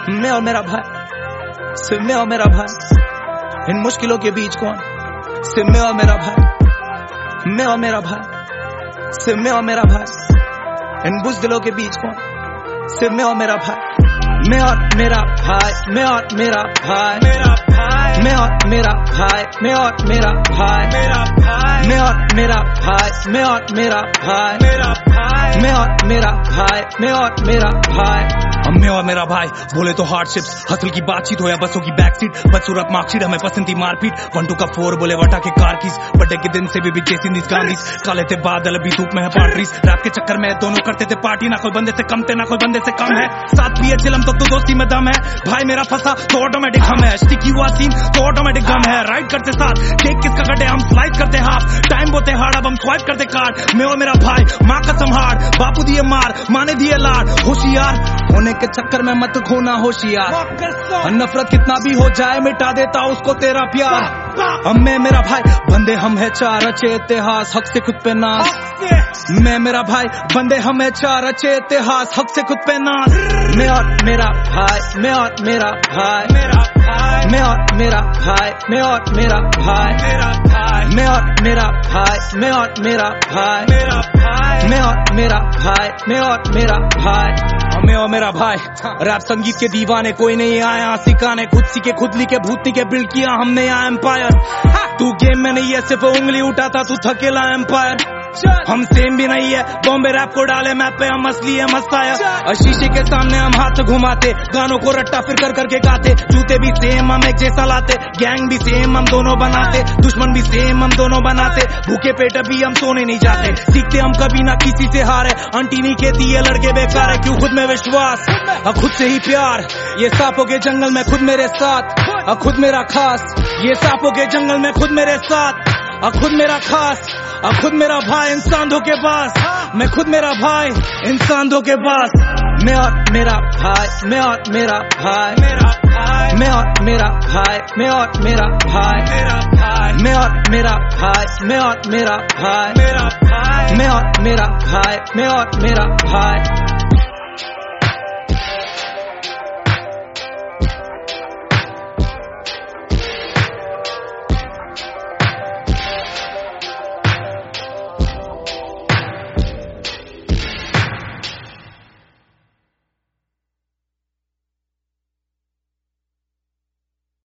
मैं और मेरा भाई, सिर्फ मैं और मेरा भाई, इन मुश्किलों के बीच कौन, सिर्फ मैं और मेरा भाई, मैं और मेरा भाई, सिर्फ मैं और मेरा भाई, इन बुज़दिलों के बीच कौन, सिर्फ मैं और मेरा भाई, मैं और मेरा भाई, मैं और मेरा भाई, मेरा भाई, मैं और मेरा भाई, मैं और मेरा भाई, मेरा भाई, मैं और मेरा भाई, मैं और मेरा भाई, मेरा भाई, मैं और मेरा भाई, मैं और मेरा भाई, मैं और मेरा भाई बोले तो हार्डशिप्स, हसल की बातचीत हो या बसों की बैकसीट, बदसूरत मार्कशीट हमें पसंद थी मारपीट, 1 2 का 4 बोले वटा के कार कीज, बर्थडे के दिन से भी चेसिंग दिस गांधीज, काले थे बादल अभी धूप में है पार्टीज, रात के चक्कर में दोनों करते थे पार्टी, ना कोई बंदे से कम थे ना कोई बंदे से कम है, साथ पिए चिलम तो दोस्ती में दम है, भाई मेरा फंसा तो ऑटोमेटिक हम है, स्टिकी हुआ सीन तो ऑटोमेटिक गम है, राइड करते साथ केक किसका कटे हम स्लाइस करते हाफ, टाइम बोते हार्ड अब हम स्वाइप करते कार्ड, मैं और मेरा भाई माँ कसम हार्ड, बापू दिए मार माने दिए लाड, होशियार होने के चक्कर में मत खोना होशियार, नफरत कितना भी हो जाए मिटा देता उसको तेरा प्यार, हम मैं मेरा भाई बंदे हम है चार रचे इतिहास, हक से खुद पे नाज, मैं मेरा भाई बंदे हम है चार रचे इतिहास, हक से खुद पे नाज, मैं और मेरा भाई, मैं और मेरा भाई, मेरा भाई, मैं और मेरा भाई, मैं और मेरा भाई, मेरा भाई, मैं और मेरा भाई, मैं और मेरा भाई, मेरा भाई, मैं और मेरा भाई, मैं और मेरा भाई, मैं और मेरा भाई रैप संगीत के दीवाने, कोई नहीं आया सिखाने, खुद सीखे खुद लिखे भूतनी के बिल्ड किया हमने यहाँ एम्पायर, तू गेम में नहीं है सिर्फ उंगली उठाता तू थकेला एम्पायर, हम सेम भी नहीं है बॉम्बे रैप को डाले मैप पे हम असली है मस्ताया, शीशे के सामने हम हाथ घुमाते, गानों को रट्टा फिर कर करके गाते, जूते भी सेम हम एक जैसा लाते, गैंग भी सेम हम दोनों बनाते, दुश्मन भी सेम हम दोनों बनाते, भूखे पेट अभी हम सोने नहीं जाते, सीखते हम कभी ना किसी से हारे, आंटी नहीं कहती है लड़के बेकार है, क्यों खुद में विश्वास खुद से ही प्यार, ये सांपों के जंगल में खुद मेरे साथ खुद मेरा खास, ये सांपों के जंगल में खुद मेरे साथ खुद मेरा खास, खुद मेरा भाई इंसान धोखे पास, मैं खुद मेरा भाई इंसान धोखे पास, मैं और मेरा भाई, मैं और मेरा भाई, मेरा भाई, मैं और मेरा भाई, मैं और मेरा भाई, मेरा भाई, मैं और मेरा भाई, मैं और मेरा भाई, मेरा भाई, मैं और मेरा भाई, मैं और मेरा भाई।